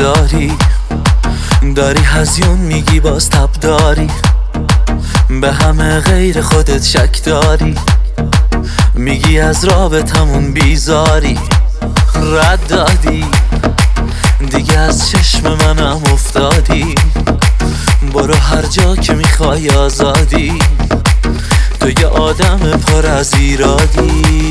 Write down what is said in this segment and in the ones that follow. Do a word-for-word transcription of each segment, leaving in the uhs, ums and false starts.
داری، داری هزیون میگی باز تب داری، به همه غیر خودت شک داری، میگی از رابطمون بیزاری، رد دادی دیگه از چشم منم افتادی، برو هر جا که میخوای آزادی، تو یه آدم پر از ایرادی.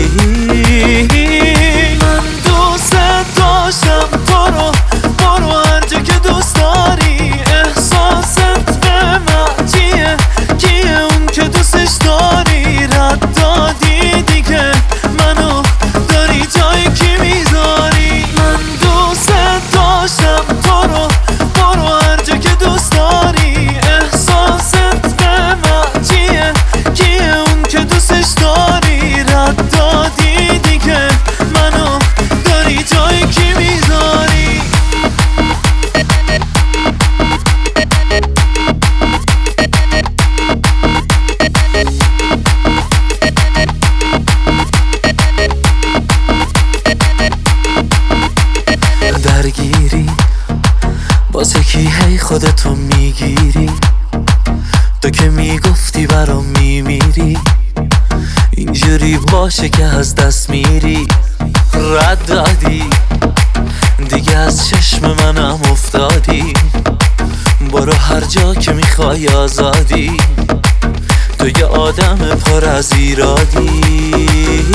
من دوست داشتم تو رو، برو هر جا که دوست داری، احساست به من چیه، کیه اون که دوستش داری، رد دادی دیگه منو داری جای کی میذاری. من دوست داشتم تو رو، برو هر جا که دوست داری، احساست به من چیه، کیه اون که دوستش داری، رد دادی دیگه منو داری جای کی میذاری. درگیری واسه کی هی خودتو میگیری، تو که میگفتی برام میمیری، اینجوری باشه که از دست میری، رد دادی دیگه از چشم منم افتادی، برو هر جا که میخوای آزادی، تو یه آدم پر از ایرادی.